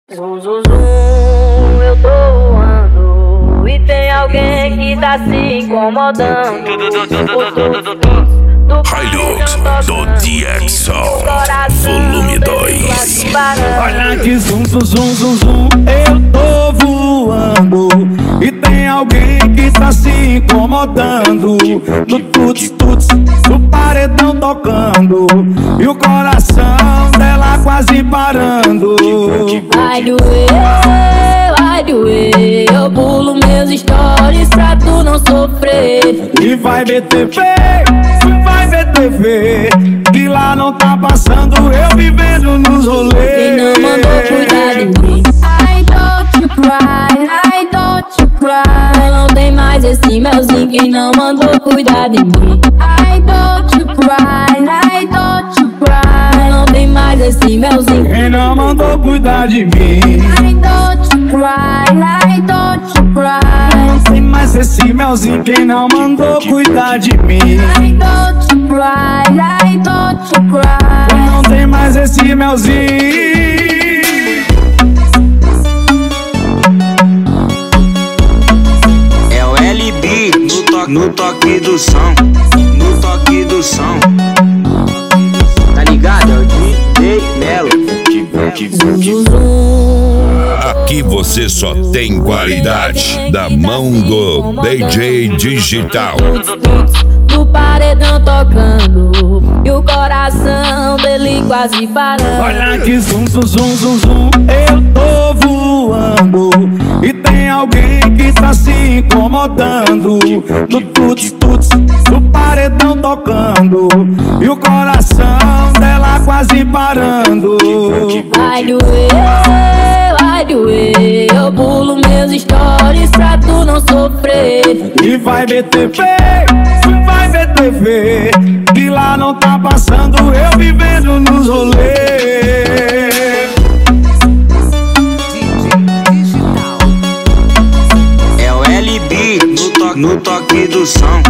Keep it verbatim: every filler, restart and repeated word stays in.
Zum, zum, zum, eu tô voando e tem alguém que tá se incomodando. Hilux do D X O, volume dois. Olha que zum, zum, zum, zum, zum, eu tô voando e tem alguém que tá se incomodando. No tuts, tuts, no paredão tocando e o coração dela quase parando. Vai doer, vai doer, eu pulo meus stories pra tu não sofrer. E vai ver T V, vai ver T V, que lá não tá passando eu vivendo nos rolês. Quem não mandou cuidar de mim? I don't you cry, I don't you cry. Não tem mais esse melzinho. Quem não mandou cuidar de mim? I don't you cry, I don't you cry. Não tem mais esse melzinho. Quem não mandou cuidar de mim? I don't you cry, I don't you cry. Não tem mais esse melzinho. Quem não mandou cuidar de mim? I don't you cry, I don't you cry. Não tem mais esse melzinho. É o L B no toque, no toque do som, no toque do som. Tá ligado? É o D J Melo. Zum, zum, Aqui você só tem qualidade da mão do D J Digital. do paredão tocando e o coração dele quase parando. Olha que zum, zum, zum, zum, zum, eu tô voando e tem alguém que tá se incomodando. No tuts, tuts, no paredão tocando e o coração dela quase parando. Vai doer, vai doer, eu pulo meus stories pra tu não sofrer. E vai ver T V, vai ver T V, que lá não tá passando eu vivendo nos rolês. É o L B no toque, no toque do som.